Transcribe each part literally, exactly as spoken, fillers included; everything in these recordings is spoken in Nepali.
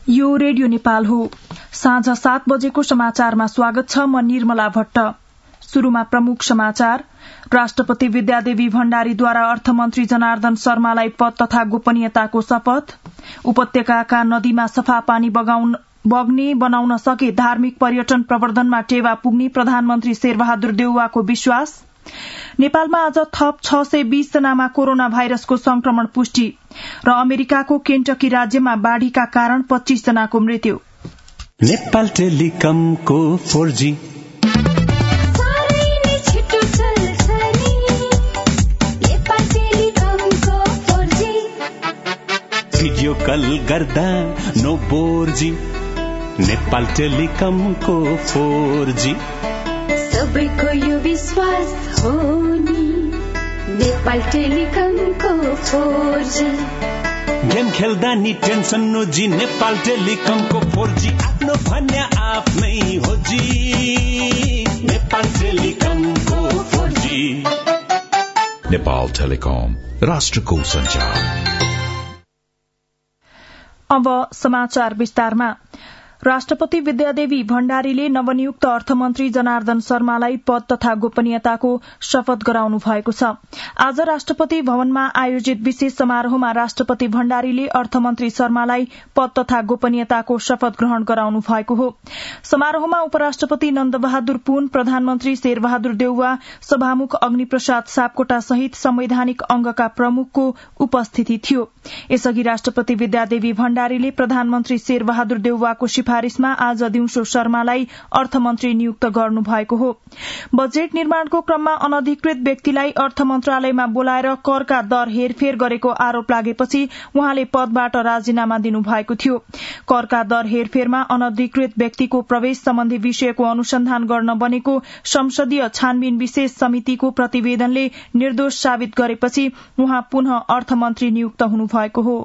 यो रेडियो नेपाल हो। साँझ सात बजेको समाचारमा स्वागत छ। म निर्मला भट्ट। शुरूमा प्रमुख समाचार। राष्ट्रपति विद्यादेवी भण्डारीद्वारा अर्थमन्त्री जनार्दन शर्मालाई पद तथा गोपनीयताको शपथ। उपत्यकाका नदीमा सफा पानी बग्ने बनाउन सके धार्मिक पर्यटन प्रवर्धनमा टेवा पुग्ने प्रधानमन्त्री शेरबहादुर देउवाको विश्वास। नेपालमा आज थप छ सय बीस जनामा कोरोना भाइरसको संक्रमण पुष्टि र अमेरिकाको केन्टकी राज्यमा बाढ़ीका कारण पच्चीस जनाको मृत्यु। नेपाल टेलिकमको फोर जी भिडियो कल गर्दा नो बोर जी। नेपाल टेलिकमको फोर जी सबैको यो विश्वास हो नि। नेपाल टेलिकमको फोर जी गेम खेल्दा नि टेन्सन नो जी। नेपाल टेलिकमको फोर जी आफ्नो भन्या आफ्नै हो जी। नेपाल टेलिकमको फोर जी। नेपाल टेलिकम राष्ट्रको संचार। अब समाचार विस्तारमा। राष्ट्रपति विद्यादेवी भण्डारीले नवनियुक्त अर्थमन्त्री जनार्दन शर्मालाई पद तथा गोपनीयताको शपथ गराउनु भएको छ। आज राष्ट्रपति भवनमा आयोजित विशेष समारोहमा राष्ट्रपति भण्डारीले अर्थमन्त्री शर्मालाई पद तथा गोपनीयताको शपथ ग्रहण गराउनु भएको हो। समारोहमा उपराष्ट्रपति नन्दबहादुर पुन, प्रधानमन्त्री शेरबहादुर देउवा, सभामुख अग्निप्रसाद सापकोटा सहित संवैधानिक अंगका प्रमुखको उपस्थिति थियो। यसअघि राष्ट्रपति विद्यादेवी भण्डारीले प्रधानमन्त्री शेरबहादुर देउवाको सिफारिशमा आज दिउँसो शर्मालाई अर्थमन्त्री नियुक्त गर्नु भएको हो। बजेट निर्माणको क्रममा अनधिकृत व्यक्तिलाई अर्थ मन्त्रालयमा बोलाएर करका दर हेरफेर गरेको आरोप लागेपछि उहाँले पदबाट राजीनामा दिनुभएको थियो। करका दर हेरफेरमा अनधिकृत व्यक्तिको प्रवेश सम्बन्धी विषयको अनुसन्धान गर्न बनेको संसदीय छानबिन विशेष समितिको प्रतिवेदनले निर्दोष साबित गरेपछि उहाँ पुनः अर्थमन्त्री नियुक्त हुनुभएको हो।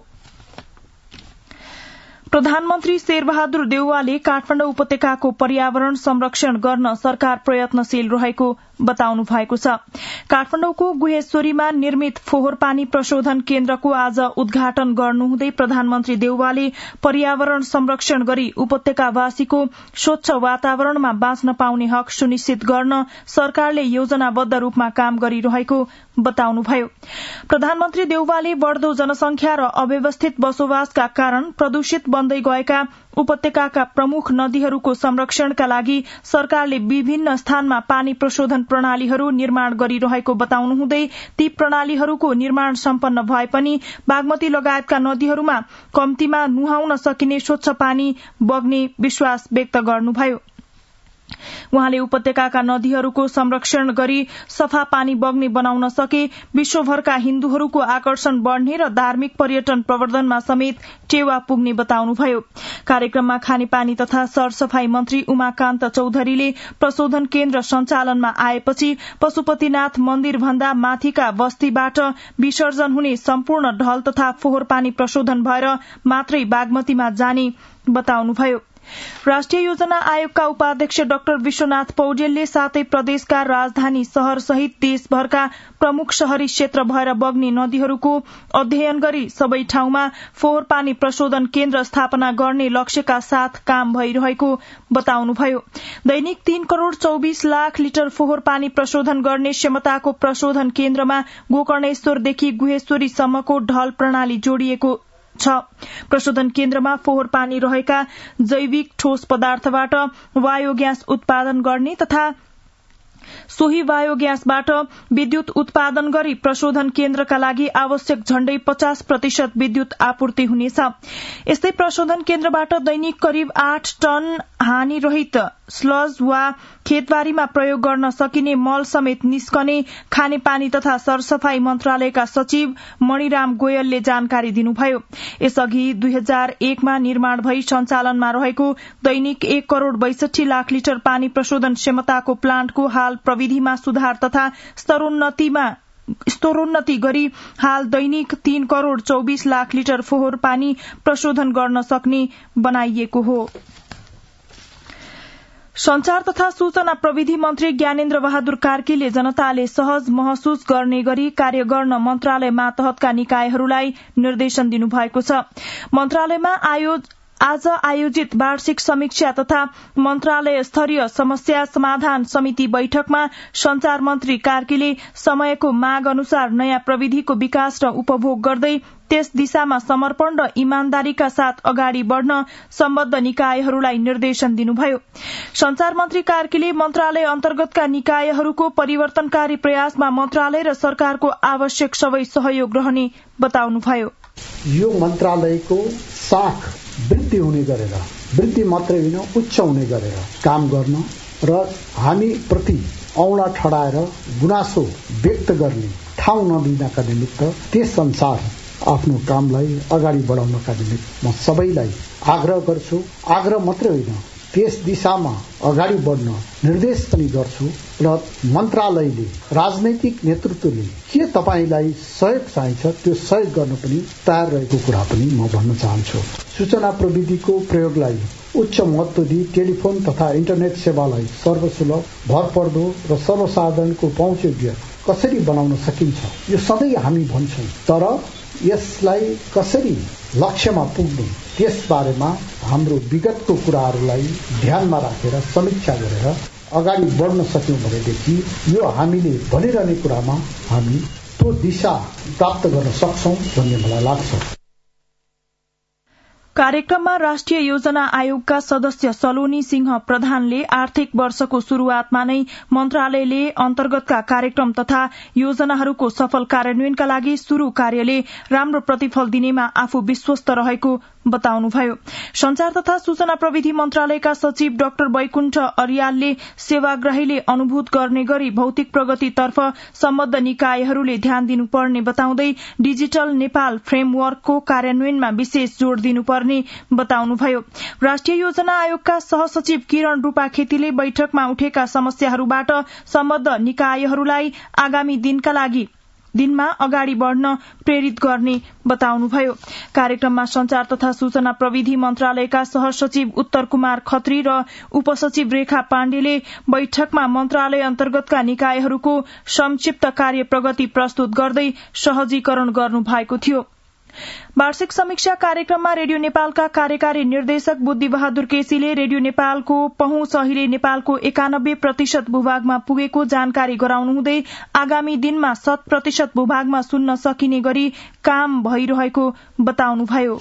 प्रधानमन्त्री शेरबहादुर देउवाले काठमाडौँ उपत्यकाको पर्यावरण संरक्षण गर्न सरकार प्रयत्नशील रहेको बताउनु भएको छ। काठमाडौँको गुहेश्वरीमा निर्मित फोहोर पानी प्रशोधन केन्द्रको आज उद्घाटन गर्नुहुँदै प्रधानमन्त्री देउवाले पर्यावरण संरक्षण गरी उपत्यकावासीको स्वच्छ वातावरणमा बाँच्न पाउने हक सुनिश्चित गर्न सरकारले योजनाबद्ध रूपमा काम गरिरहेको बताउनुभयो। प्रधानमन्त्री देउवाले बढ़दो जनसंख्या र अव्यवस्थित बसोबासका कारण प्रदूषित बन्दै गएका उपत्यकाका प्रमुख नदीहरूको संरक्षणका लागि सरकारले विभिन्न स्थानमा पानी प्रशोधन प्रणालीहरू निर्माण गरिरहेको बताउनुहुँदै ती प्रणालीहरूको निर्माण सम्पन्न भए पनि बागमती लगायतका नदीहरूमा कम्तीमा नुहाउन सकिने स्वच्छ पानी बग्ने विश्वास व्यक्त गर्नुभयो। उहाँले उपत्यकाका नदीहरूको संरक्षण गरी सफा पानी बग्ने बनाउन सके विश्वभरका हिन्दूहरूको आकर्षण बढ़ने र धार्मिक पर्यटन प्रवर्धनमा समेत टेवा पुग्ने बताउनुभयो। कार्यक्रममा खानेपानी तथा सरसफाई मन्त्री उमाकान्त चौधरीले प्रशोधन केन्द्र सञ्चालनमा आएपछि पशुपतिनाथ मन्दिर भन्दा माथिका बस्तीबाट विसर्जन हुने सम्पूर्ण ढल तथा फोहोर पानी प्रशोधन भएर मात्रै बागमतीमा जाने बताउनुभयो। राष्ट्रिय योजना आयोगका उपाध्यक्ष डाक्टर विश्वनाथ पौडेलले सातै प्रदेशका राजधानी शहर सहित देशभरका प्रमुख शहरी क्षेत्र भएर बग्ने नदीहरूको अध्ययन गरी सबै ठाउँमा फोहोर पानी प्रशोधन केन्द्र स्थापना गर्ने लक्ष्यका साथ काम भइरहेको बताउनुभयो। दैनिक तीन करोड़ चौबीस लाख लिटर फोहोर पानी प्रशोधन गर्ने क्षमताको प्रशोधन केन्द्रमा गोकर्णेश्वरदेखि गुहेश्वरीसम्मको ढल प्रणाली जोडिएको छ। प्रशोधन केन्द्रमा फोहोर पानी रहेका जैविक ठोस पदार्थबाट बायोग्यास उत्पादन गर्ने तथा सोही बायोग्यासबाट विद्युत उत्पादन गरी प्रशोधन केन्द्रका लागि आवश्यक झण्डै पचास प्रतिशत विद्युत आपूर्ति हुनेछ। यस्तै प्रशोधन केन्द्रबाट दैनिक करिब आठ टन हानिरहित स्लज वा खेतबारीमा प्रयोग गर्न सकिने मल समेत निस्कने खानेपानी तथा सरसफाई मन्त्रालयका सचिव मणिराम गोयलले जानकारी दिनुभयो। यसअघि दुई हजार एकमा निर्माण भई सञ्चालनमा रहेको दैनिक एक करोड़ बैसठी लाख लिटर पानी प्रशोधन क्षमताको प्लान्टको हाल प्रविधिमा सुधार तथा स्तरोन्नतिमा स्तरोन्नति गरी हाल दैनिक तीन करोड़ चौबीस लाख लिटर फोहोर पानी प्रशोधन गर्न सक्ने बनाइएको हो। संचार तथा सूचना प्रविधि मन्त्री ज्ञानेन्द्र बहादुर कार्कीले जनताले सहज महसुस गर्ने गरी कार्य गर्न मन्त्रालय मातहतका निकायहरूलाई निर्देशन दिनुभएको छ। मन्त्रालयमा आज आयोजित वार्षिक समीक्षा तथा मन्त्रालय स्तरीय समस्या समाधान समिति बैठकमा संचार मन्त्री कार्कीले समयको माग अनुसार नयाँ प्रविधिको विकास र उपभोग गर्दै त्यस दिशामा समर्पण र इमानदारीका साथ अगाडि बढ़न सम्बद्ध निकायहरूलाई निर्देशन दिनुभयो। संचार मन्त्री कार्कीले मन्त्रालय अन्तर्गतका निकायहरूको परिवर्तनकारी प्रयासमा मन्त्रालय र सरकारको आवश्यक सबै सहयोग रहने बताउनुभयो। यो मन्त्रालयको साख वृद्धि हुने गरेर वृद्धि मात्रै होइन उच्च हुने गरेर काम गर्न र हामी प्रति औँला ठडाएर गुनासो व्यक्त गर्ने ठाउँ नदिनका निमित्त त्यस अनुसार आफ्नो कामलाई अगाडि बढाउनका निमित्त म सबैलाई आग्रह गर्छु। आग्रह मात्रै होइन त्यस दिशामा अगाडि बढ्न निर्देश पनि गर्छु र मन्त्रालयले राजनैतिक नेतृत्वले के तपाईलाई सहयोग चाहिन्छ त्यो सहयोग गर्न पनि तयार रहेको कुरा पनि म भन्न चाहन्छु। सूचना प्रविधिको प्रयोगलाई उच्च महत्व दिई टेलिफोन तथा इन्टरनेट सेवालाई सर्वसुलभ, भरपर्दो र सर्वसाधारणको पहुँचयोग्य कसरी बनाउन सकिन्छ यो सधैँ हामी भन्छौं, तर यसलाई कसरी लक्ष्यमा पुग्ने त्यस बारेमा हाम्रो विगतको कुराहरूलाई ध्यानमा राखेर समीक्षा गरेर अगाडि बढ्न सक्यौं भनेदेखि यो हामीले भनिरहने कुरामा हामी त्यो दिशा प्राप्त गर्न सक्छौं भन्ने मलाई लाग्छ। कार्यक्रममा राष्ट्रिय योजना आयोगका सदस्य सलोनी सिंह प्रधानले आर्थिक वर्षको शुरूआतमा नै मन्त्रालयले अन्तर्गतका कार्यक्रम तथा योजनाहरूको सफल कार्यान्वयनका लागि शुरू कार्यले राम्रो प्रतिफल दिनेमा आफू विश्वस्त रहेको बताउनुभयो। संचार तथा सूचना प्रविधि मन्त्रालयका सचिव डाक्टर वैकुण्ठ अर्यालले सेवाग्राहीले अनुभूत गर्ने गरी भौतिक प्रगतितर्फ सम्बद्ध निकायहरूले ध्यान दिनुपर्ने बताउँदै डिजिटल नेपाल फ्रेमवर्कको कार्यान्वयनमा विशेष जोड़ दिनुपर्ने बताउनुभयो। राष्ट्रिय योजना आयोगका सहसचिव किरण रूपाखेतीले बैठकमा उठेका समस्याहरूबाट सम्बद्ध निकायहरूलाई आगामी दिनका लागि दिनमा अगाडि बढ़न प्रेरित गर्ने बताउनुभयो। कार्यक्रममा संचार तथा सूचना प्रविधि मन्त्रालयका सहसचिव उत्तर कुमार खत्री र उपसचिव रेखा पाण्डेले बैठकमा मन्त्रालय अन्तर्गतका निकायहरूको संक्षिप्त कार्य प्रगति प्रस्तुत गर्दै सहजीकरण गर्नु भएको थियो। वार्षिक समीक्षा कार्यक्रममा रेडियो नेपालका कार्यकारी निर्देशक बुद्धिबहादुर केसीले रेडियो नेपालको पहुँच अहिले नेपालको एकानब्बे प्रतिशत भूभागमा पुगेको जानकारी गराउनुहुँदै आगामी दिनमा शत प्रतिशत भूभागमा सुन्न सकिने गरी काम भइरहेको बताउनुभयो।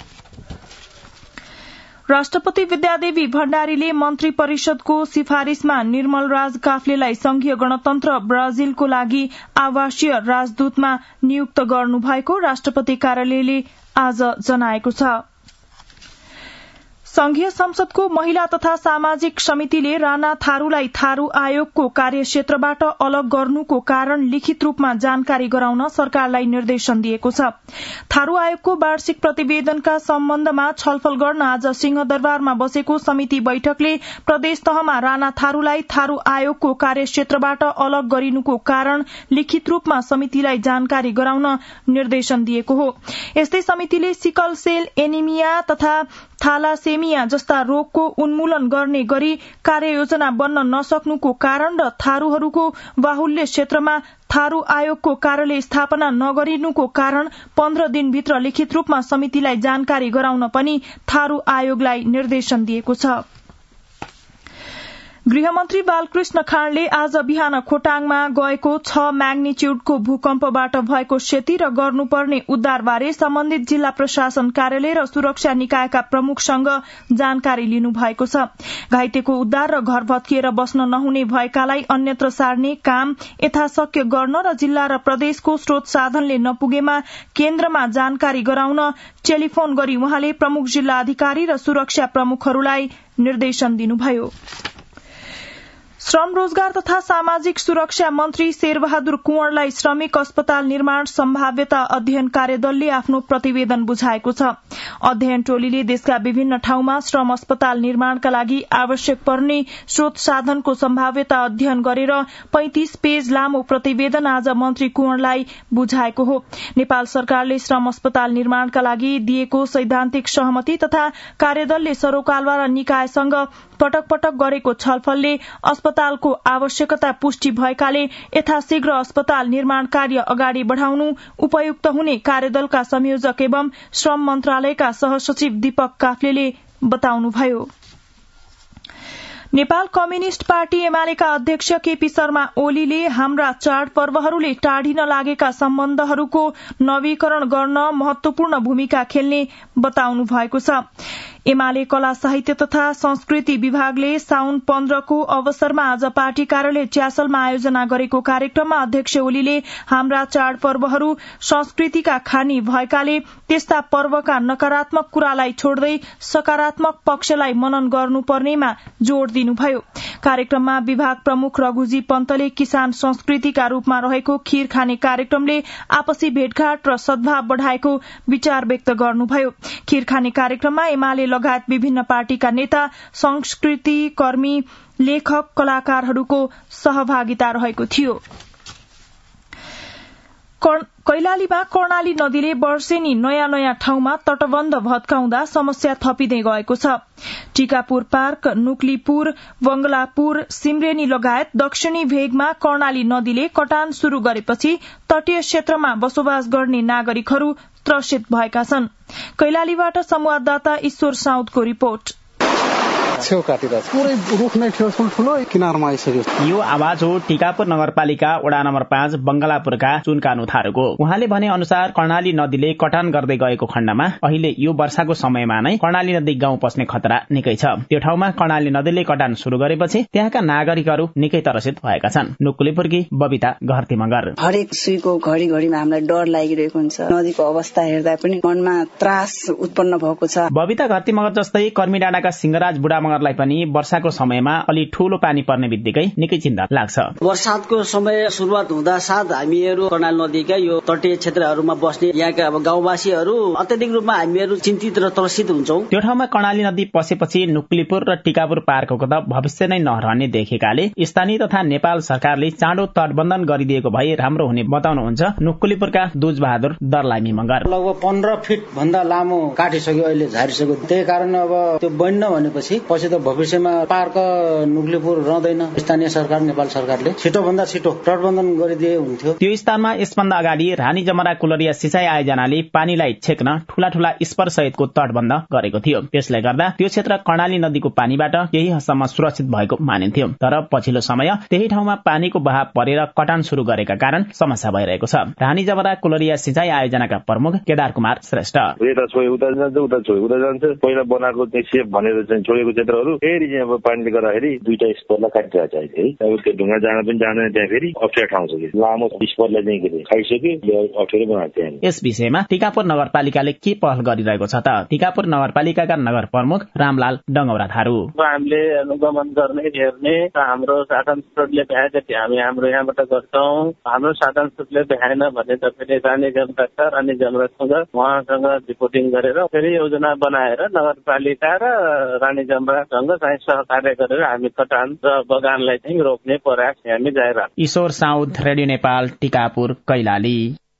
राष्ट्रपति विद्यादेवी भण्डारीले मन्त्री परिषदको सिफारिशमा निर्मल राज काफ्लेलाई संघीय गणतन्त्र ब्राजिलको लागि आवासीय राजदूतमा नियुक्त गर्नुभएको राष्ट्रपति कार्यालयले आज जनाएको छ। संघीय संसदको महिला तथा सामाजिक समितिले राणा थारूलाई थारू आयोगको कार्यक्षेत्रबाट अलग गर्नुको कारण लिखित रूपमा जानकारी गराउन सरकारलाई निर्देशन दिएको छ। थारू आयोगको वार्षिक प्रतिवेदनका सम्बन्धमा छलफल गर्न आज सिंहदरबारमा बसेको समिति बैठकले प्रदेश तहमा राणा थारूलाई थारू आयोगको कार्यक्षेत्रबाट अलग गरिनुको कारण लिखित रूपमा समितिलाई जानकारी गराउन निर्देशन दिएको हो। यस्तै समितिले सिकल सेल एनिमिया तथा थालासेमिया जस्ता रोगको उन्मूलन गर्ने गरी कार्ययोजना बन्न नसक्नुको कारण र थारूहरूको बाहुल्य क्षेत्रमा थारू आयोगको कार्यालय स्थापना नगरिनुको कारण पन्ध्र दिनभित्र लिखित रूपमा समितिलाई जानकारी गराउन पनि थारू आयोगलाई निर्देशन दिएको छ। गृहमन्त्री बालकृष्ण खाँडले आज बिहान खोटाङमा गएको छ म्याग्निच्युडको भूकम्पबाट भएको क्षति र गर्नुपर्ने उद्धारबारे सम्बन्धित जिल्ला प्रशासन कार्यालय र सुरक्षा निकायका प्रमुखसँग जानकारी लिनु भएको छ। घाइतेको उद्धार र घर भत्किएर बस्न नहुने भएकालाई अन्यत्र सार्ने काम यथाशक्य गर्न र जिल्ला र प्रदेशको स्रोत साधनले नपुगेमा केन्द्रमा जानकारी गराउन टेलिफोन गरी उहाँले प्रमुख जिल्ला अधिकारी र सुरक्षा प्रमुखहरूलाई निर्देशन दिनुभयो। श्रम रोजगार तथा सामाजिक सुरक्षा मन्त्री शेरबहादुर कुँवरलाई श्रमिक अस्पताल निर्माण सम्भाव्यता अध्ययन कार्यदलले आफ्नो प्रतिवेदन बुझाएको छ। अध्ययन टोलीले देशका विभिन्न ठाउँमा श्रम अस्पताल निर्माणका लागि आवश्यक पर्ने स्रोत साधनको सम्भाव्यता अध्ययन गरेर पैंतीस पेज लामो प्रतिवेदन आज मन्त्री कुँवरलाई बुझाएको हो। नेपाल सरकारले श्रम अस्पताल निर्माणका लागि दिएको सैद्धान्तिक सहमति तथा कार्यदलले सरोकारवाला र निकायसँग पटक पटक गरेको छलफलले अस्पतालको आवश्यकता पुष्टि भएकाले यथाशीघ्र अस्पताल निर्माण कार्य अगाडि बढ़ाउनु उपयुक्त हुने कार्यदलका संयोजक एवं श्रम मन्त्रालयका सहसचिव दीपक काफ्लेले बताउनुभयो। नेपाल कम्युनिष्ट पार्टी एमालेका अध्यक्ष केपी शर्मा ओलीले हाम्रा चाडपर्वहरूले टाढिन लागेका सम्बन्धहरूको नवीकरण गर्न महत्वपूर्ण भूमिका खेल्ने बताउनु भएको छ। एमाले कला साहित्य तथा संस्कृति विभागले साउन पन्ध्रको अवसरमा आज पार्टी कार्यालय च्यासलमा आयोजना गरेको कार्यक्रममा अध्यक्ष ओलीले हाम्रा चाडपर्वहरू संस्कृतिका खानी भएकाले त्यस्ता पर्वका नकारात्मक कुरालाई छोड्दै सकारात्मक पक्षलाई मनन गर्नुपर्नेमा जोड़ दिनुभयो। कार्यक्रममा विभाग प्रमुख रघुजी पन्तले किसान संस्कृतिका रूपमा रहेको खीर खाने कार्यक्रमले आपसी भेटघाट र सद्भाव बढ़ाएको विचार व्यक्त गर्नुभयो। खीर खाने कार्यक्रममा एमाले लगायत विभिन्न पार्टीका नेता, संस्कृति कर्मी, लेखक, कलाकारहरूको सहभागिता रहेको थियो। कैलालीमा कर्णाली नदीले वर्षेनी नयाँ नयाँ ठाउँमा तटबन्ध भत्काउँदा समस्या थपिँदै गएको छ। टिकापुर पार्क, नुक्लीपुर, बंगलापुर, सिमरेनी लगायत दक्षिणी भेगमा कर्णाली नदीले कटान शुरू गरेपछि तटीय क्षेत्रमा बसोबास गर्ने नागरिकहरू त्रसित भएका छन्। कैलालीबाट संवाददाता ईश्वर साउदको रिपोर्ट। छेउ काटिरहेछ, पुरै रुख नै थियो, ठुल्ठुलो किनारमा आइसक्यो। यो आवाज हो टिकापुर नगरपालिका वडा नम्बर पाँच बंगलापुरका चुनकानु थारूको। उहाँले भने अनुसार कर्णाली नदीले कटान गर्दै गएको खण्डमा अहिले यो वर्षाको समयमा नै कर्णाली नदी गाउँ पस्ने खतरा निकै छ। त्यो ठाउँमा कर्णाली नदीले कटान शुरू गरेपछि त्यहाँका नागरिकहरू निकै त्रसित भएका छन्। नुकुलीपुरकी बबिता घरती मगर। हरेक सुईको घडी घडीमा हामीलाई डर लागिरहेको हुन्छ। नदीको अवस्था हेर्दा पनि मनमा त्रास उत्पन्न भएको छ। बबिता घरती मगर जस्तै कर्मी डाँडाका सिंहराज बुढा मगरलाई पनि वर्षाको समयमा अलि ठूलो पानी पर्ने बित्तिकै निकै चिन्ता लाग्छ। वर्षाको समय सुरुवात हुँदा साथ हामीहरू कर्णाली नदीका यो तटीय क्षेत्रहरूमा बस्ने यहाँका अब गाउँवासीहरू अत्यधिक रूपमा हामीहरू चिन्तित र त्रसित हुन्छौं। त्यो ठाउँमा कर्णाली नदी पसेपछि नुक्लीपुर र टिकापुर पार्कको त भविष्य नै नरहने देखेकाले स्थानीय तथा नेपाल सरकारले चाँडो तटबन्धन गरिदिएको भए राम्रो हुने बताउनुहुन्छ नुक्लीपुरका दुज बहादुर दरलामी मगर। लगभग पन्ध्र फिट भन्दा लामो काटिसक्यो, अहिले झारिसक्यो। त्यही कारण अब त्यो बन्न भनेपछि पछि त भविष्यमा पार्क नुक्लीपुर रहँदैन। स्थानीय सरकार नेपाल सरकारले छिटो भन्दा छिटो तटबन्धन गरिदिए हुन्थ्यो। त्यो स्थानमा यसभन्दा अगाडि रानी जमरा कुलरिया सिंचाई आयोजनाले पानीलाई छेक्न ठूला ठूला स्पर सहितको तटबन्ध गरेको थियो। त्यसले गर्दा त्यो क्षेत्र कर्णाली नदीको पानीबाट केही हदसम्म सुरक्षित भएको मानिन्थ्यो। तर पछिल्लो समय त्यही ठाउँमा पानीको बहाव परेर कटान शुरू गरेका कारण समस्या भइरहेको छ। रानी जमरा कुलरिया सिंचाई आयोजनाका प्रमुख केदार कुमार श्रेष्ठ। यता छोए उता जान्छ, उता छोए उता जान्छ। पहिला बनाएको सेप भनेर चाहिँ छोडेको क्षेत्रहरू फेरि चाहिँ अब पानीले गर्दाखेरि दुईटा स्परलाई काटिरहेको छ है। अब त्यो ढुङ्गा जान पनि जाँदैन, त्यहाँ फेरि अप्ठ्यारो ठाउँ छ कि लामो स्परलाई चाहिँ के खाइसक्यो, अप्ठ्यारो बनाएको थियो। यस विषयमा टिकापुर नगरपालिकाले के पहल गरिरहेको छ त? टिकापुर नगरपालिकाका नगर प्रमुख रामलाल डङ्गौरा थारू। हामीले अनुगमन गर्ने हेर्ने हाम्रो साधन स्रोतले भ्याए जति हामी हाम्रो यहाँबाट गर्छौं। हाम्रो साधन स्रोतले भ्याएन भने तपाईँले रानी जमरा छ, रानी जमरासँग उहाँसँग रिपोर्टिङ गरेर फेरि योजना बनाएर नगरपालिका र रानी जमरासँग चाहिँ सहकार्य गरेर हामी कटान र बगानलाई चाहिँ रोक्ने प्रयास हामी जारी राख्छौं। ईश्वर साउद, रेडियो नेपाल, टिकापुर, कैलाली।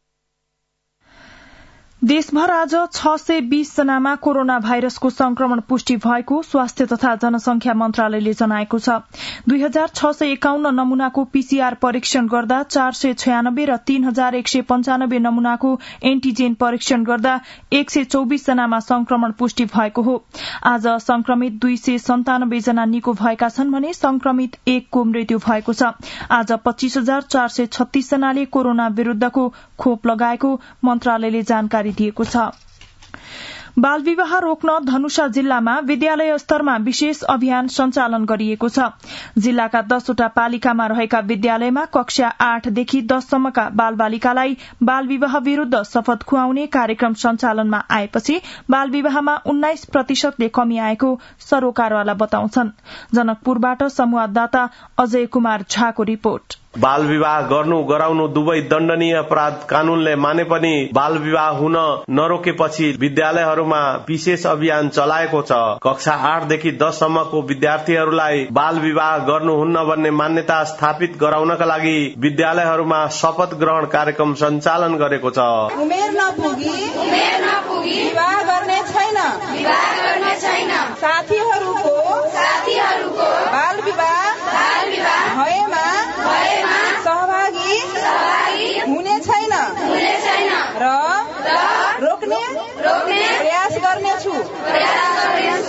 देशभर आज छ सय बीस जनामा कोरोना भाइरसको संक्रमण पुष्टि भएको स्वास्थ्य तथा जनसंख्या मन्त्रालयले जनाएको छ। दुई हजार छ सय एकाउन्न नमूनाको पीसीआर परीक्षण गर्दा चार सय छयानब्बे र तीन हजार एक सय पञ्चानब्बे नमूनाको एन्टीजेन परीक्षण गर्दा एक सय चौबिस जनामा संक्रमण पुष्टि भएको हो। आज संक्रमित दुई सय सन्तानब्बे जना निको भएका छन् भने संक्रमित एकको मृत्यु भएको छ। आज पच्चीस हजार चार सय छत्तीस जनाले कोरोना विरूद्धको खोप लगाएको मन्त्रालयले जानकारी दिएको छ। बाल विवाह रोक्न धनुषा जिल्लामा विद्यालय स्तरमा विशेष अभियान सञ्चालन गरिएको छ। जिल्लाका दसवटा पालिकामा रहेका विद्यालयमा कक्षा आठदेखि दससम्मका बाल बालिकालाई बाल विवाह विरूद्ध शपथ खुवाउने कार्यक्रम सञ्चालनमा आएपछि बाल विवाहमा उन्नाइस प्रतिशतले कमी आएको सरोकारवाला बताउँछन्। जनकपुरबाट संवाददाता अजय कुमार झाको रिपोर्ट। बाल विवाह गर्नु गराउनु दुवै दण्डनीय अपराध कानूनले माने पनि बाल विवाह हुन नरोकेपछि विद्यालयहरूमा विशेष अभियान चलाएको छ। कक्षा आठदेखि दससम्मको विद्यार्थीहरूलाई बाल विवाह गर्नुहुन्न भन्ने मान्यता स्थापित गराउनका लागि विद्यालयहरूमा शपथ ग्रहण कार्यक्रम सञ्चालन गरेको छ। उमेर नपुगी उमेर नपुगी विवाह गर्ने छैन विवाह गर्ने छैन साथीहरूको साथीहरूको बाल विवाह बाल विवाह भएमा भएमा सहभागी सहभागी हुने छैन हुने छैन र रोक्ने रोक्ने प्रयास गर्नेछु प्रयास गर्नेछु।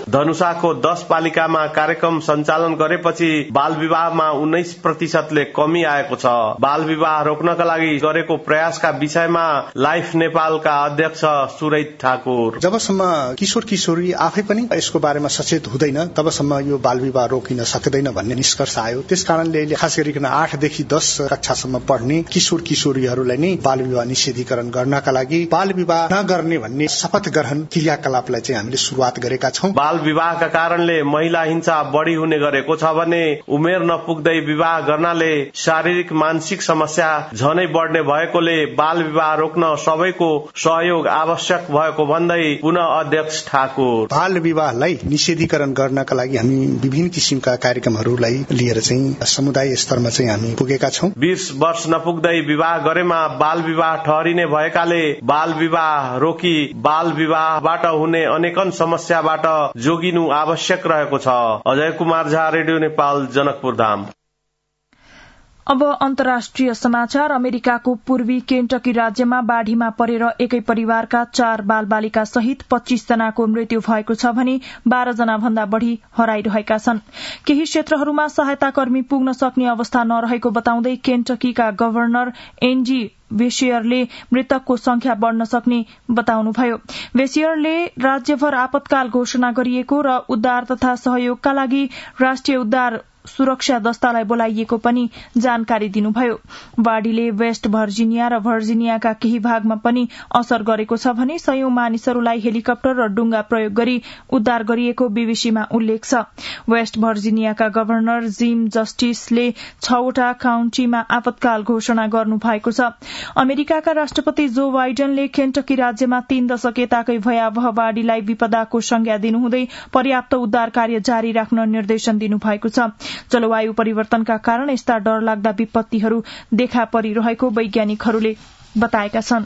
धनुषाको दस पालिकामा कार्यक्रम सञ्चालन गरेपछि बाल विवाहमा उन्नाइस प्रतिशतले कमी आएको छ। बाल विवाह रोक्नका लागि गरेको प्रयासका विषयमा लाइफ नेपालका अध्यक्ष सुरैत ठाकुर, जबसम्म किशोर किशोरी आफै पनि यसको बारेमा सचेत हुँदैन तबसम्म यो बाल विवाह रोकिन सक्दैन भन्ने निष्कर्ष आयो। त्यसकारणले खास गरिकन आठदेखि दस कक्षासम्म पढ्ने किशोर किशोरीहरूलाई नै बाल विवाह निषेधीकरण गर्नका लागि बाल विवाह नगर्ने भन्ने शपथ ग्रहण क्रियाकलापलाई चाहिँ हामीले शुरुआत गरेका छौं। बाल विवाहका कारणले महिला हिंसा बढ़ी हुने गरेको छ भने उमेर नपुग्दै विवाह गर्नाले शारीरिक मानसिक समस्या झनै बढ्ने भएकोले बाल विवाह रोक्न सबैको सहयोग आवश्यक भएको भन्दै पुनः अध्यक्ष ठाकुर, बाल विवाहलाई निषेधीकरण गर्नका लागि हामी विभिन्न किसिमका कार्यक्रमहरूलाई लिएर चाहिँ समुदाय स्तरमा चाहिँ हामी पुगेका छौं। बीस वर्ष नपुग्दै विवाह गरेमा बाल विवाह ठहरिने भएकाले बाल विवाह रोकी बाल विवाहबाट हुने अनेकन समस्याबाट जोगिनु आवश्यक रहेको छ। अजय कुमार झा, रेडियो नेपाल, जनकपुर धाम। अब अन्तर्राष्ट्रिय समाचार। अमेरिकाको पूर्वी केन्टकी राज्यमा बाढ़ीमा परेर एकै परिवारका चार बाल बालिका सहित पच्चीस जनाको मृत्यु भएको छ भने बाह्र जना भन्दा बढ़ी हराइरहेका छन्। केही क्षेत्रहरूमा सहायता कर्मी पुग्न सक्ने अवस्था नरहेको बताउँदै केन्टकीका गभर्नर एनजी वेसियरले मृतकको संख्या बढ़न सक्ने बताउनुभयो। वेसियरले राज्यभर आपतकाल घोषणा गरिएको र उद्धार तथा सहयोगका लागि राष्ट्रिय उद्धार सुरक्षा दस्तालाई बोलाइएको पनि जानकारी दिनुभयो। बाढ़ीले वेस्ट भर्जिनिया र भर्जिनियाका केही भागमा पनि असर गरेको छ भने सयौं मानिसहरूलाई हेलिकप्टर र डुंगा प्रयोग गरी उद्धार गरिएको बीबीसीमा उल्लेख छ। वेस्ट भर्जिनियाका गभर्नर जिम जस्टिसले छवटा काउन्टीमा आपतकाल घोषणा गर्नु भएको छ। अमेरिकाका राष्ट्रपति जो बाइडेनले केन्टकी राज्यमा तीन दशक यताकै भयावह बाढ़ीलाई विपदाको संज्ञा दिनुहुँदै पर्याप्त उद्धार कार्य जारी राख्न निर्देशन दिनुभएको छ। जलवायु परिवर्तनका कारण यस्ता डरलाग्दा विपत्तिहरू देखा परिरहेको वैज्ञानिकहरूले बताएका छन्।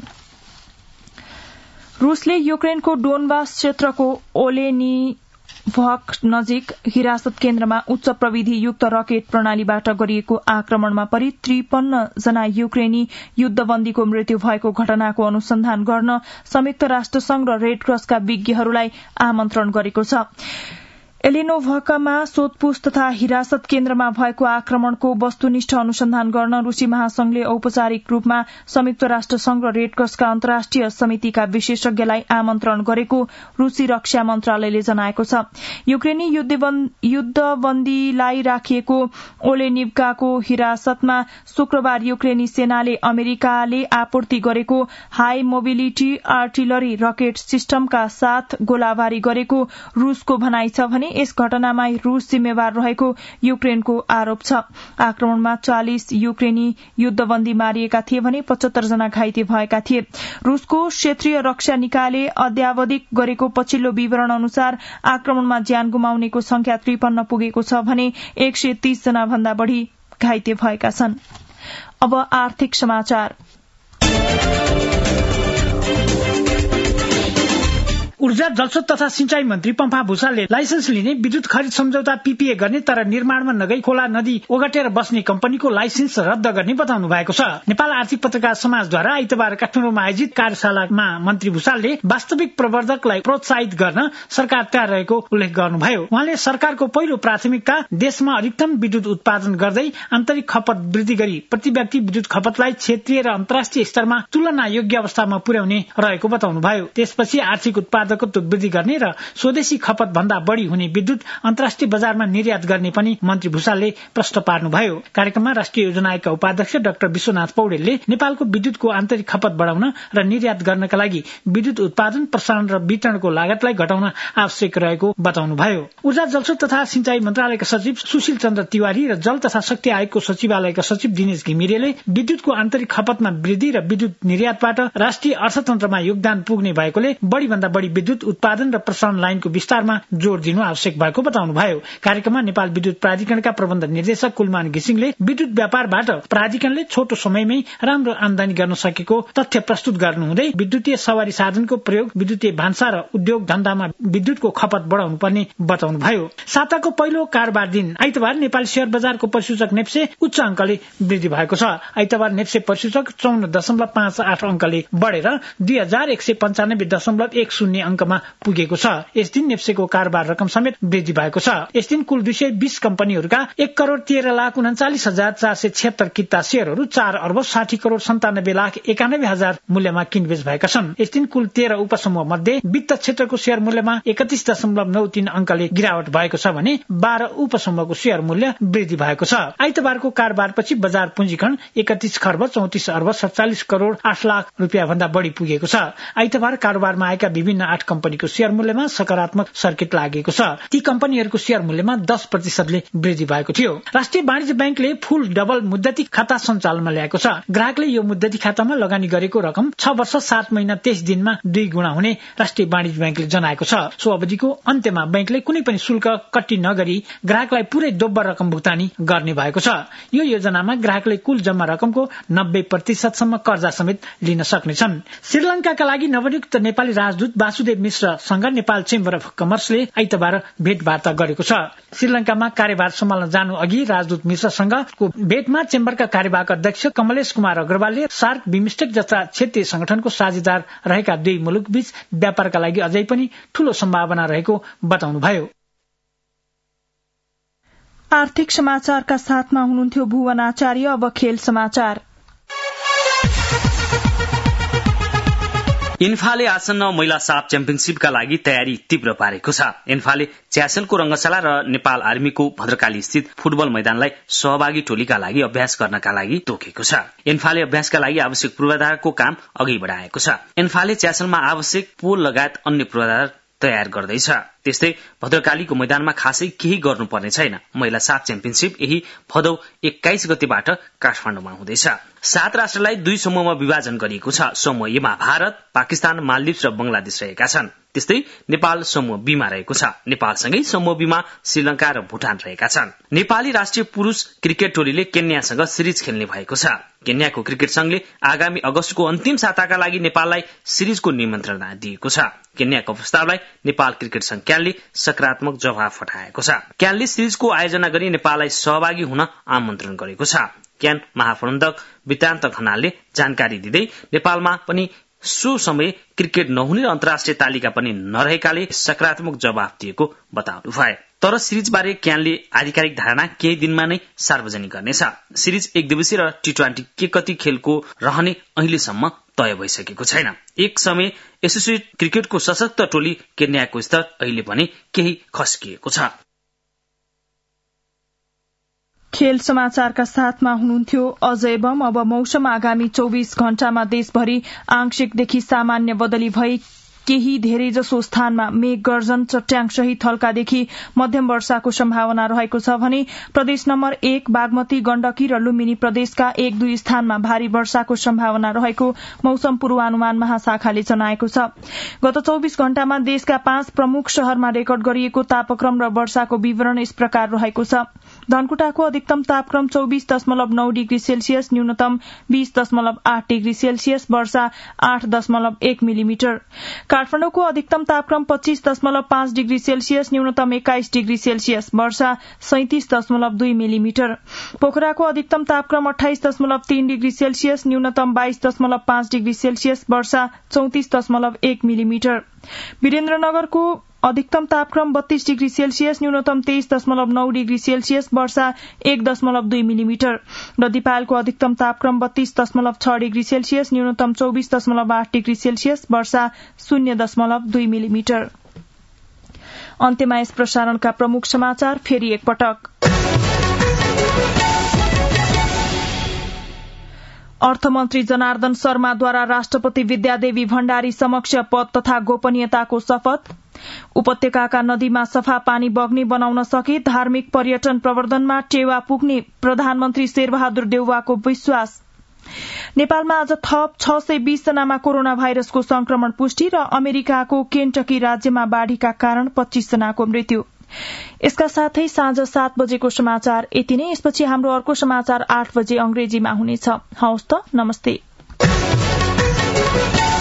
रूसले युक्रेनको डोनबास क्षेत्रको ओलेनिभक नजिक हिरासत केन्द्रमा उच्च प्रविधि युक्त रकेट प्रणालीबाट गरिएको आक्रमणमा परि त्रिपन्न जना युक्रेनी युद्धबन्दीको मृत्यु भएको घटनाको अनुसन्धान गर्न संयुक्त राष्ट्रसंघ र रेड क्रसका विज्ञहरूलाई आमन्त्रण गरेको छ। एलेनोभकमा सोधपूछ तथा हिरासत केन्द्रमा भएको आक्रमणको वस्तुनिष्ठ अनुसन्धान गर्न रूसी महासंघले औपचारिक रूपमा संयुक्त राष्ट्रसंघ र रेड क्रसका अन्तर्राष्ट्रिय समितिका विशेषज्ञलाई आमन्त्रण गरेको रूसी रक्षा मन्त्रालयले जनाएको छ। युक्रेनी युद्धबन्दीलाई राखिएको ओलेनिभकाको हिरासतमा शुक्रबार युक्रेनी सेनाले अमेरिकाले आपूर्ति गरेको हाई मोबिलिटी आर्टिलरी रकेट सिस्टमका साथ गोलाबारी गरेको रूसको भनाइ छ भने यस घटनामा रूस जिम्मेवार रहेको युक्रेनको आरोप छ। आक्रमणमा चालिस युक्रेनी युद्धबन्दी मारिएका थिए भने पचहत्तर जना घाइते भएका थिए। रूसको क्षेत्रीय रक्षा निकायले अद्यावधिक गरेको पछिल्लो विवरण अनुसार आक्रमणमा ज्यान गुमाउनेको संख्या त्रिपन्न पुगेको छ भने एक सय तीस जना भन्दा बढ़ी घाइते भएका छन्। अब आर्थिक समाचार। ऊर्जा जलस्रोत तथा सिंचाई मन्त्री पम्फा भूषालले लाइसेन्स लिने विद्युत खरिद सम्झौता पीपीए गर्ने तर निर्माणमा नगई खोला नदी ओगटेर बस्ने कम्पनीको लाइसेन्स रद्द गर्ने बताउनु भएको छ। नेपाल आर्थिक पत्रकार समाजद्वारा आइतबार काठमाडौँमा आयोजित कार्यशालामा मन्त्री भूषालले वास्तविक प्रवर्धकलाई प्रोत्साहित गर्न सरकार तयार रहेको उल्लेख गर्नुभयो। उहाँले सरकारको पहिलो प्राथमिकता देशमा अधिकतम विद्युत उत्पादन गर्दै आन्तरिक खपत वृद्धि गरी प्रति व्यक्ति विद्युत खपतलाई क्षेत्रीय र अन्तर्राष्ट्रिय स्तरमा तुलना योग्य अवस्थामा पुर्याउने रहेको बताउनुभयो। त्यसपछि आर्थिक उत्पादन वृद्धि गर्ने र स्वदेशी खपत भन्दा बढ़ी हुने विद्युत अन्तर्राष्ट्रिय बजारमा निर्यात गर्ने पनि मन्त्री भूषालले प्रश्न पार्नुभयो। कार्यक्रममा राष्ट्रिय योजना आयोगका उपाध्यक्ष डाक्टर विश्वनाथ पौडेलले नेपालको विद्युतको आन्तरिक खपत बढ़ाउन र निर्यात गर्नका लागि विद्युत उत्पादन प्रसारण र वितरणको लागतलाई घटाउन आवश्यक रहेको बताउनुभयो। ऊर्जा जलस्रोत तथा सिंचाई मन्त्रालयका सचिव सुशील चन्द्र तिवारी र जल तथा शक्ति आयोगको सचिवालयका सचिव दिनेश घिमिरेले विद्युतको आन्तरिक खपतमा वृद्धि र विद्युत निर्यातबाट राष्ट्रिय अर्थतन्त्रमा योगदान पुग्ने भएकोले बढ़ी भन्दा बढ़ी विद्युत उत्पादन र प्रसारण लाइनको विस्तारमा जोड़ दिनु आवश्यक भएको बताउनुभयो। कार्यक्रममा नेपाल विद्युत प्राधिकरणका प्रबन्ध निर्देशक कुलमान घिसिङले विद्युत व्यापारबाट प्राधिकरणले छोटो समयमै राम्रो आमदानी गर्न सकेको तथ्य प्रस्तुत गर्नुहुँदै विद्युतीय सवारी साधनको प्रयोग विद्युतीय भान्सा र उद्योग धन्दामा विद्युतको खपत बढ़ाउनु पर्ने बताउनुभयो। साताको पहिलो कारोबार दिन आइतबार नेपाली शेयर बजारको परिसूचक नेप्से उच्च अंकले वृद्धि भएको छ। आइतबार नेप्से परिसूचक चौन्न दशमलव पाँच आठ अंकले बढ़ेर दुई हजार एक सय पञ्चानब्बे दशमलव एक शून्य अङ्कमा पुगेको छ। यस दिन नेप्सेको कारोबार रकम समेत वृद्धि भएको छ। यस दिन कुल दुई सय बीस कम्पनीहरूका एक करोड़ तेह्र लाख उन्चालिस हजार चार सय छिहत्तर किता शेयरहरू चार अर्ब साठी करोड़ सन्तानब्बे लाख एकानब्बे हजार मूल्यमा किनबेच भएका छन्। यस दिन कुल तेह्र उपसमूह मध्ये वित्त क्षेत्रको शेयर मूल्यमा एकतीस दशमलव नौ तीन अंकले गिरावट भएको छ भने बाह्र उपसमूहको शेयर मूल्य वृद्धि भएको छ। आइतबारको कारोबारपछि बजार पुँजीकरण एकतीस खर्ब चौतिस अर्ब सत्तालिस करोड़ आठ लाख रुपियाँ भन्दा बढ़ी पुगेको छ। आइतबार कारोबारमा आएका विभिन्न आठ कम्पनीको शेयर मूल्यमा सकारात्मक सर्किट लागेको छ। ती कम्पनीहरूको शेयर मूल्यमा दस प्रतिशतले वृद्धि भएको थियो। राष्ट्रिय वाणिज्य बैंकले फुल डबल मुद्दती खाता सञ्चालनमा ल्याएको छ। ग्राहकले यो मुद्दती खातामा लगानी गरेको रकम छ वर्ष सात महिना तेइस दिनमा दुई गुणा हुने राष्ट्रिय वाणिज्य बैंकले जनाएको छ। सो अवधिको अन्त्यमा बैंकले कुनै पनि शुल्क कट्टी नगरी ग्राहकलाई पुरै दोब्बर रकम भुक्तानी गर्ने भएको छ। यो योजनामा ग्राहकले कुल जम्मा रकमको नब्बे प्रतिशतसम्म कर्जा समेत लिन सक्नेछन्। श्रीलंकाका लागि नवनियुक्त नेपाली राजदूत वासुदेव मिश्रसँग नेपाल चेम्बर अफ कमर्सले आइतबार भेटवार्ता गरेको छ। श्रीलंकामा कार्यभार सम्हाल्न जानु अघि राजदूत मिश्रसँगको भेटमा चेम्बरका कार्यवाहक अध्यक्ष कमलेश कुमार अग्रवालले सार्क बिमस्टेक जस्ता क्षेत्रीय संगठनको साझेदार रहेका दुई मुलुक बीच व्यापारका लागि अझै पनि ठूलो सम्भावना रहेको बताउनुभयो। आर्थिक समाचारका साथमा हुनुहुन्थ्यो भुवन आचार्य। अब खेल समाचार। इन्फाले आसन्न महिला साप च्याम्पियनशीपका लागि तयारी तीव्र पारेको छ। इन्फाले च्यासेलको रंगशाला र नेपाल आर्मीको भद्रकाली स्थित फुटबल मैदानलाई सहभागी टोलीका लागि अभ्यास गर्नका लागि तोकेको छ। इन्फाले अभ्यासका लागि आवश्यक पूर्वाधारको काम अघि बढाएको छ। इन्फाले च्यासेलमा आवश्यक पोल लगायत अन्य पूर्वाधार तयार गर्दैछ। त्यस्तै भद्रकालीको मैदानमा खासै केही गर्नुपर्ने छैन। महिला साप च्याम्पियनशीप यही भदौ एक्काइस गतेबाट काठमाडौँमा हुँदैछ। सात राष्ट्रलाई दुई समूहमा विभाजन गरिएको छ। समूह ए मा भारत, पाकिस्तान, मालदिप्स र बंगलादेश रहेका छन्। त्यस्तै नेपाल समूह बी मा रहेको छ। नेपालसँगै समूह बी मा श्रीलंका र भुटान रहेका छन्। नेपाली राष्ट्रिय पुरुष क्रिकेट टोलीले केन्यासँग सिरिज खेल्ने भएको छ। केन्याको क्रिकेट संघले आगामी अगस्तको अन्तिम साताका लागि नेपाललाई सिरिजको निमन्त्रणा दिएको छ। केन्याको प्रस्तावलाई नेपाल क्रिकेट संघ क्यानले सकारात्मक जवाब पठाएको छ। क्यानले सिरिजको आयोजना गरी नेपाललाई सहभागी हुन आमन्त्रण गरेको छ। क्यान महाप्रबन्धक वृत्तान्त खनालले जानकारी दिँदै नेपालमा पनि सो समय क्रिकेट नहुने र अन्तर्राष्ट्रिय तालिका पनि नरहेकाले सकारात्मक जवाब दिएको बताउनु भयो। तर सिरिजबारे क्यानले आधिकारिक धारणा केही दिनमा नै सार्वजनिक गर्नेछ। सिरिज एक दिवसीय र टी ट्वेन्टी के कति खेलको रहने अहिलेसम्म तय भइसकेको छैन। एक समय एसोसिएट क्रिकेटको सशक्त टोली केन्याको स्तर अहिले पनि केही खस्किएको छ। खेल समाचारका साथमा हुनुहुन्थ्यो अजय बम। अब मौसम। आगामी चौबीस घण्टामा देशभरि आंशिकदेखि सामान्य बदली भई केही धेरै जसो स्थानमा मेघ गर्जन चट्याङ सहित हल्कादेखि मध्यम वर्षाको सम्भावना रहेको छ भने प्रदेश नम्बर एक बागमती गण्डकी र लुम्बिनी प्रदेशका एक दुई स्थानमा भारी वर्षाको सम्भावना रहेको मौसम पूर्वानुमान महाशाखाले जनाएको छ। गत चौबीस घण्टामा देशका पाँच प्रमुख शहरमा रेकर्ड गरिएको तापक्रम र वर्षाको विवरण यस प्रकार रहेको छ। धनकुटाको अधिकतम तापक्रम चौबीस दशमलव नौ डिग्री सेल्सियस, न्यूनतम बीस दशमलव आठ डिग्री सेल्सियस, वर्षा आठ दशमलव एक मिलिमिटर। काठमाडौँको अधिकतम तापक्रम पच्चीस दशमलव पाँच डिग्री सेल्सियस, न्यूनतम एक्काइस डिग्री सेल्सियस, वर्षा सैंतीस दशमलव दुई मिलिमिटर। पोखराको अधिकतम तापक्रम अठाइस दशमलव तीन डिग्री सेल्सियस, न्यूनतम बाइस दशमलव पाँच डिग्री सेल्सियस, वर्षा चौतिस दशमलव एक मिलिमिटर। वीरेन्द्रनगरको अधिकतम तापक्रम बत्तीस डिग्री सेल्सियस, न्यूनतम तेइस दशमलव नौ डिग्री सेल्सियस, वर्षा एक दशमलव दुई मिलिमिटर र दिपालको अधिकतम तापक्रम बत्तीस दशमलव छ डिग्री सेल्सियस, न्यूनतम चौबीस दशमलव आठ डिग्री सेल्सियस, वर्षा शून्य दशमलव दुई मिलिमिटर। अन्त्यमा यस प्रसारणका प्रमुख समाचार फेरि एकपटक। अर्थमन्त्री जनार्दन शर्माद्वारा राष्ट्रपति विद्यादेवी भण्डारी समक्ष पद तथा गोपनीयताको शपथ। उपत्यकाका नदीमा सफा पानी बग्ने बनाउन सके धार्मिक पर्यटन प्रवर्धनमा टेवा पुग्ने प्रधानमन्त्री शेरबहादुर देउवाको विश्वास। नेपालमा आज थप छ सय बीस जनामा कोरोना भाइरसको संक्रमण पुष्टि र अमेरिकाको केन्टकी राज्यमा बाढ़ीका कारण पच्चीस जनाको मृत्यु। यसका साथै साँझ सात बजेको समाचार यति नै। यसपछि हाम्रो अर्को समाचार आठ बजे अंग्रेजीमा हुनेछ। हवस् त, नमस्ते।